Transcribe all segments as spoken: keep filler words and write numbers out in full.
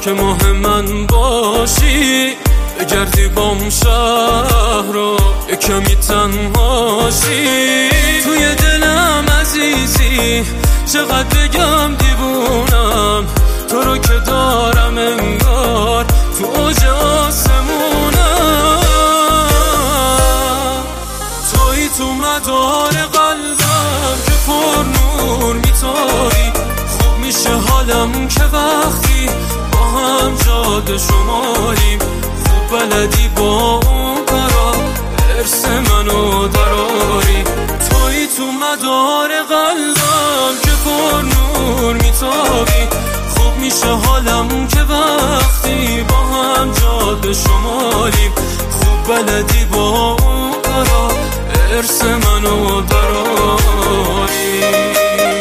که ماه من باشی، بگردی بام شهر رو یه کمی تنهاشی. توی دلم عزیزی چقدر بگم دیوونم، تو رو که دارم انگار تو اوج آسمونم. توی تو مدار قلبم که پر نور میتابی، خوب میشه حالم که وقتی با هم جاده شماریم. خوب بلدی با اون کارا ارث منو دراری. توی تو مدار قلبم که پر نور میتابی، خوب میشه حالم که وقتی با هم جاده شماریم. خوب بلدی با اون کارا ارث منو دراری.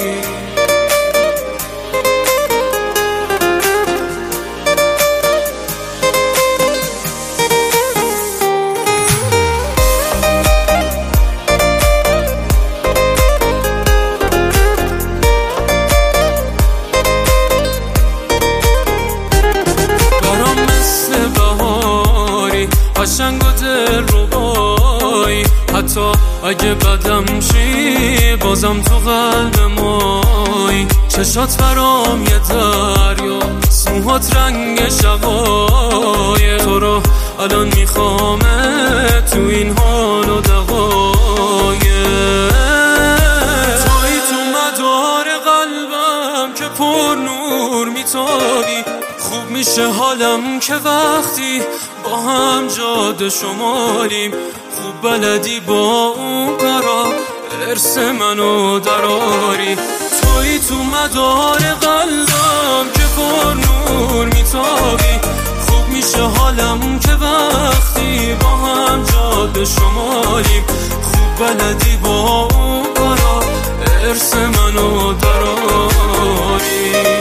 قشنگ و دل ربایی، حتی اگه بدم شی بازم تو قلب مایی. چشات برام یه دریا، موهات رنگ شقایق، تو رو الان میخوامه تو این حال و دقایق. توی تو مدار قلبم که پر نور میتابی، خوب میشه حالم که وقتی با هم جاده شماریم. خوب بلدی با اون کارا ارث منو دراری. توی تو مدار قلبم که پر نور میتابی، خوب میشه حالم که وقتی با هم جاده شماریم. خوب بلدی با اون کارا ارث منو دراری.